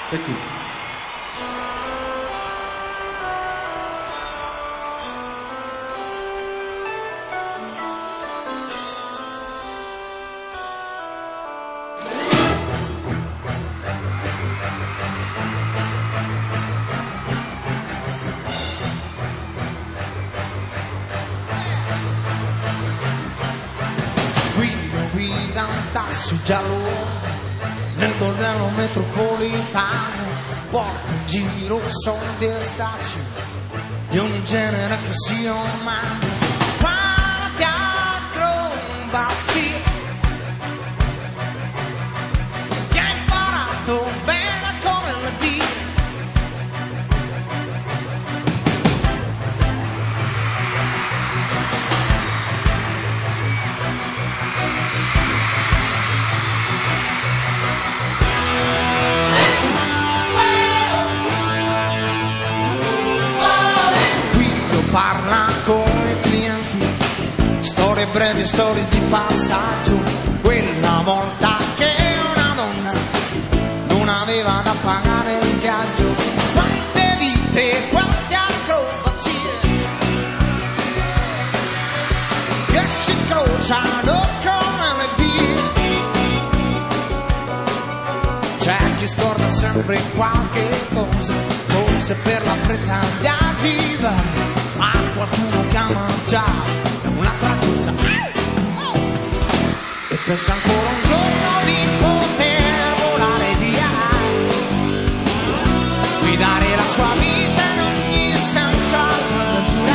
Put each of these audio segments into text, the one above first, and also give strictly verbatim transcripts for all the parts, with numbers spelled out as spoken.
è tutto. Giallo nel bordello metropolitano, porta in giro soldi e stacci di ogni genere che sia umano. Quanti acrobazie che hai imparato bene come le dire. Parla con i clienti, storie brevi e storie di passaggio. Quella volta che una donna non aveva da pagare il viaggio. Quante vite, quante acrobazie che si incrociano come le vie. C'è chi scorda sempre qualche cosa, forse per la fretta di arrivare. Ma qualcuno chiama già un'altra cosa e pensa ancora un giorno di poter volare via, guidare la sua vita in ogni senso all'avventura,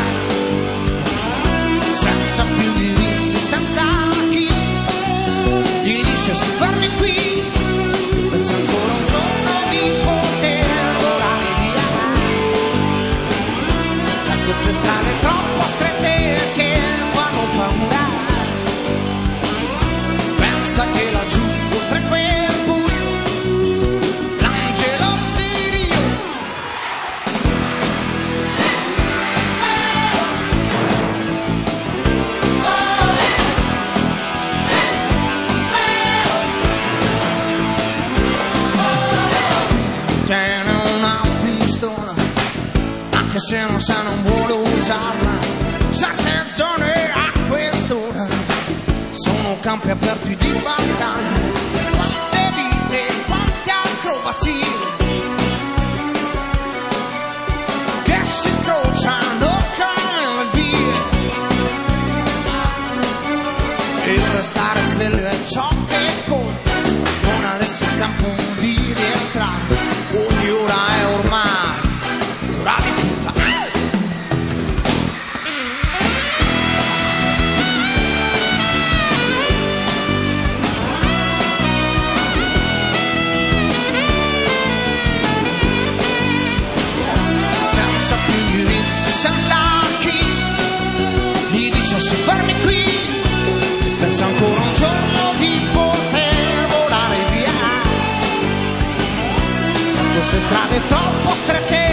senza più inizi, senza chi gli dice si fermi qui. Pensa ancora un giorno di poter volare via, queste strade troppo strette che fanno paura. Pensa che laggiù oltre quel buio l'angelo di Dio tiene una pistola, anche se non sa non vuole usarla. Certe zone a quest'ora sono campi aperti di battaglia. Quante vite, quante acrobazie che si incrociano come le vie. E restare sveglio è ciò che conta, non adesso il campo di rientrare. Ogni ora è ormai ora di punta. Senza più indirizzi, senza chi gli dice si fermi qui. Pensa ancora un giorno di poter volare via, queste strade troppo strette